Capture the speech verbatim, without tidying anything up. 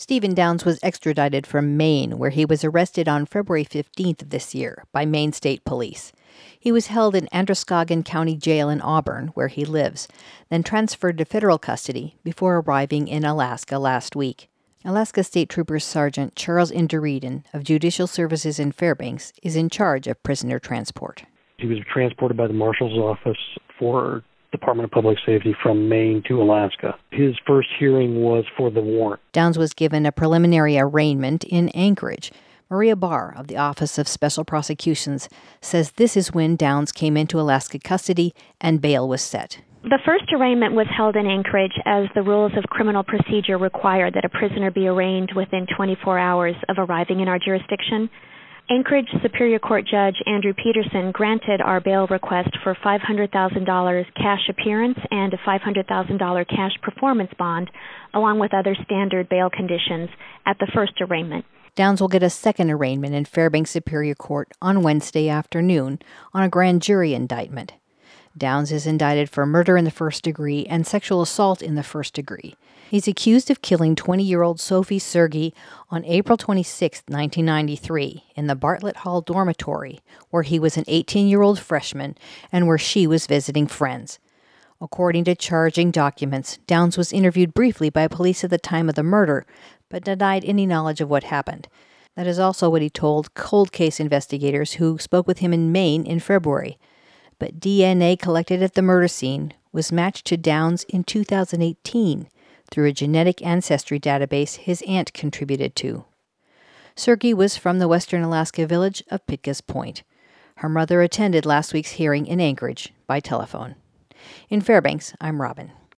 Stephen Downs was extradited from Maine, where he was arrested on February fifteenth of this year by Maine State Police. He was held in Androscoggin County Jail in Auburn, where he lives, then transferred to federal custody before arriving in Alaska last week. Alaska State Trooper Sergeant Charles Indereden of Judicial Services in Fairbanks is in charge of prisoner transport. He was transported by the Marshal's Office for Department of Public Safety from Maine to Alaska. His first hearing was for the warrant. Downs was given a preliminary arraignment in Anchorage. Maria Barr of the Office of Special Prosecutions says this is when Downs came into Alaska custody and bail was set. The first arraignment was held in Anchorage as the rules of criminal procedure require that a prisoner be arraigned within twenty-four hours of arriving in our jurisdiction. Anchorage Superior Court Judge Andrew Peterson granted our bail request for five hundred thousand dollars cash appearance and a five hundred thousand dollars cash performance bond, along with other standard bail conditions, at the first arraignment. Downs will get a second arraignment in Fairbanks Superior Court on Wednesday afternoon on a grand jury indictment. Downs is indicted for murder in the first degree and sexual assault in the first degree. He's accused of killing twenty-year-old Sophie Sergey on April twenty-sixth, nineteen ninety-three, in the Bartlett Hall dormitory, where he was an eighteen-year-old freshman and where she was visiting friends. According to charging documents, Downs was interviewed briefly by police at the time of the murder, but denied any knowledge of what happened. That is also what he told cold case investigators who spoke with him in Maine in February. But D N A collected at the murder scene was matched to Downs in two thousand eighteen through a genetic ancestry database his aunt contributed to. Sergey was from the western Alaska village of Pitkas Point. Her mother attended last week's hearing in Anchorage by telephone. In Fairbanks, I'm Robin.